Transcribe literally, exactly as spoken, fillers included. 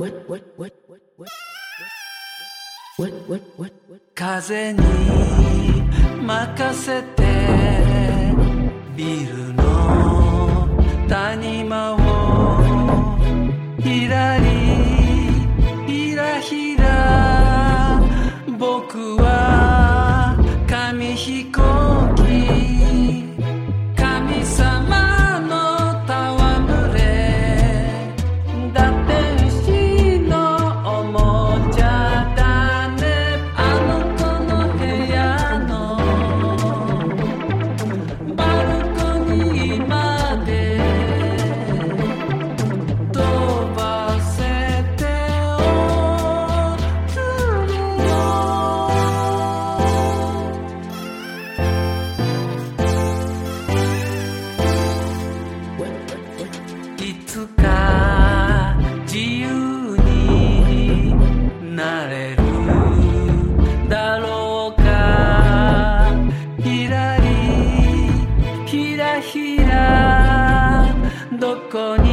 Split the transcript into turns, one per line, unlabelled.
風に任せてビルの谷間をひらりひらひら僕は紙飛行機神様の戯れだ天使のおもちゃだねあの子の部屋のバルコニーまで飛ばせておくれよいつか自由になれるだろうかひらりひらひらどこに